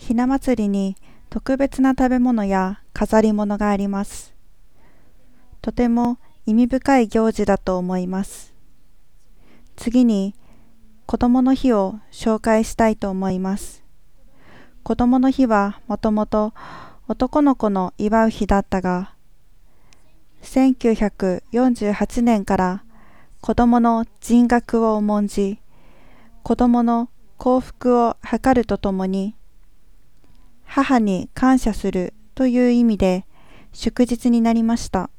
ひな祭りに特別な食べ物や飾り物があります。とても意味深い行事だと思います。次に、子供の日を紹介したいと思います。子供の日はもともと男の子の祝う日だったが、1948年から子供の人格を重んじ、子供の幸福を図るとともに、母に感謝するという意味で祝日になりました。